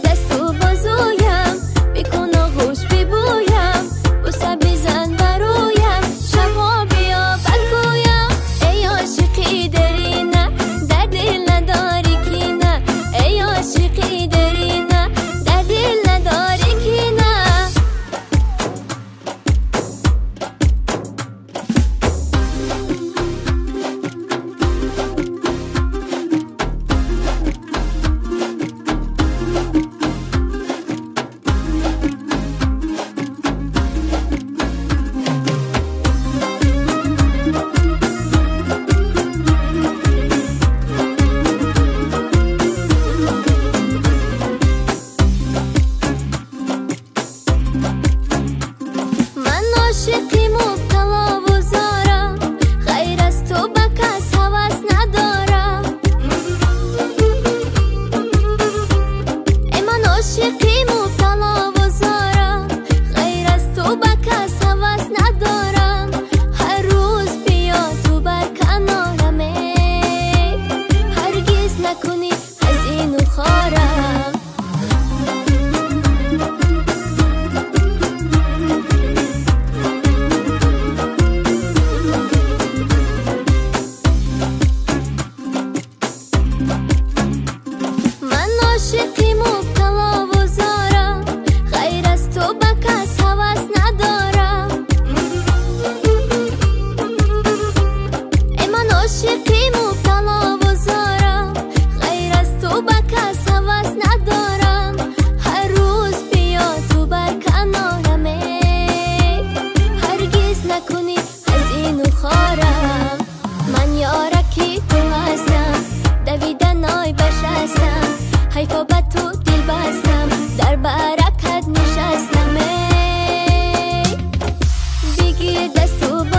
دست و بازویم، بکن آغوش ببویم، بوسه بزن برویم، شبا بیا بگویم ای عاشقی درینه، در دل نداری کی نه، ای عاشقی درینه، در دل نداری کی نه. عاشقی مبتلا و زارم، غیر از تو به کس هوس ندارم. ای من عاشقی مبتلا و زارم، غیر از تو به کس هوس ندارم. هر روز بیا تو بر کنارم، هرگز نکنی حزین و خارم. عاشقی مبتلا و زارم، غیر از تو به کس هوس ندارم. ای من عاشقی مبتلا و زارم، غیر از تو به کس هوس ندارم. هر روز بیا تو بر کنارم، هرگز نکنی حزین و خارم. من یارکی تو هستم، دویدن آی بشستم، حیفا به تو دل بستم، در برکت نشستم. بگیر دست و